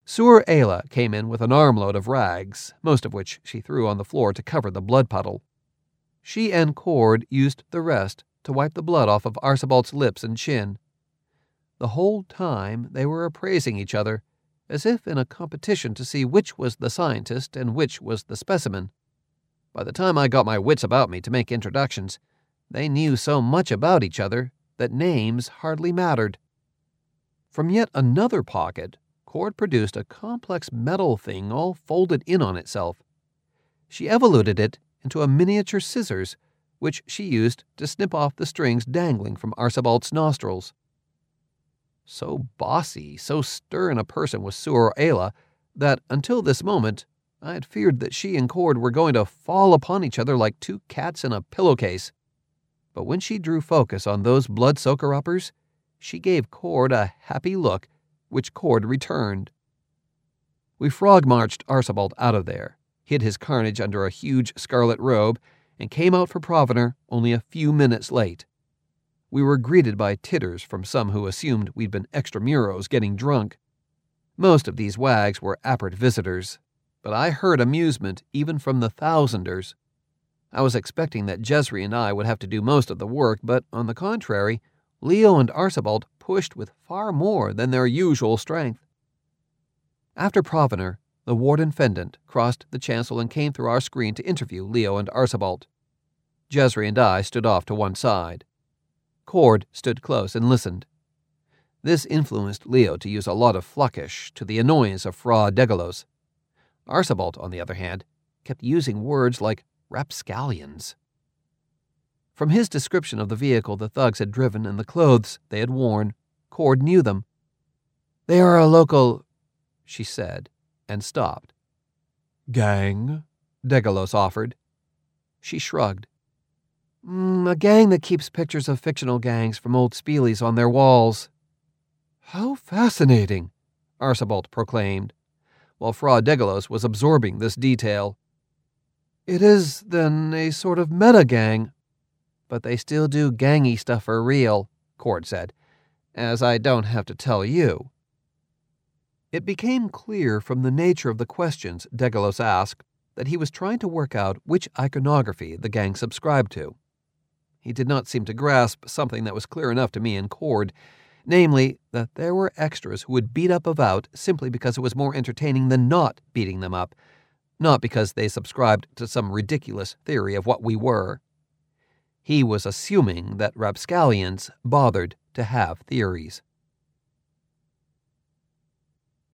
Sur Ayla came in with an armload of rags, most of which she threw on the floor to cover the blood puddle. She and Cord used the rest to wipe the blood off of Arcibalt's lips and chin. The whole time they were appraising each other, as if in a competition to see which was the scientist and which was the specimen. By the time I got my wits about me to make introductions, they knew so much about each other that names hardly mattered. From yet another pocket, Cord produced a complex metal thing all folded in on itself. She evoluted it into a miniature scissors, which she used to snip off the strings dangling from Arcibalt's nostrils. So bossy, so stern a person was Sur Ayla that until this moment I had feared that she and Cord were going to fall upon each other like two cats in a pillowcase. But when she drew focus on those blood-soaker-uppers, she gave Cord a happy look, which Cord returned. We frog-marched Arcibald out of there, hid his carnage under a huge scarlet robe, and came out for Provenor only a few minutes late. We were greeted by titters from some who assumed we'd been extramuros getting drunk. Most of these wags were apert visitors, but I heard amusement even from the thousanders. I was expecting that Jesry and I would have to do most of the work, but on the contrary, Leo and Arcibald pushed with far more than their usual strength. After Provenor, the Warden Fendant crossed the chancel and came through our screen to interview Leo and Arcibald. Jesry and I stood off to one side. Cord stood close and listened. This influenced Leo to use a lot of Fluckish, to the annoyance of Fra Degalos. Arcibald, on the other hand, kept using words like rapscallions. From his description of the vehicle the thugs had driven and the clothes they had worn, Cord knew them. "They are a local," she said, and stopped. "Gang?" Degalos offered. She shrugged. "A gang that keeps pictures of fictional gangs from old Spielies on their walls." "How fascinating," Arcibald proclaimed, while Fra Degalos was absorbing this detail. "It is, then, a sort of meta-gang." "But they still do gangy stuff for real," Cord said, "as I don't have to tell you." It became clear from the nature of the questions Degalos asked that he was trying to work out which iconography the gang subscribed to. He did not seem to grasp something that was clear enough to me and Cord, namely, that there were extras who would beat up a Vaut simply because it was more entertaining than not beating them up, not because they subscribed to some ridiculous theory of what we were. He was assuming that rapscallions bothered to have theories.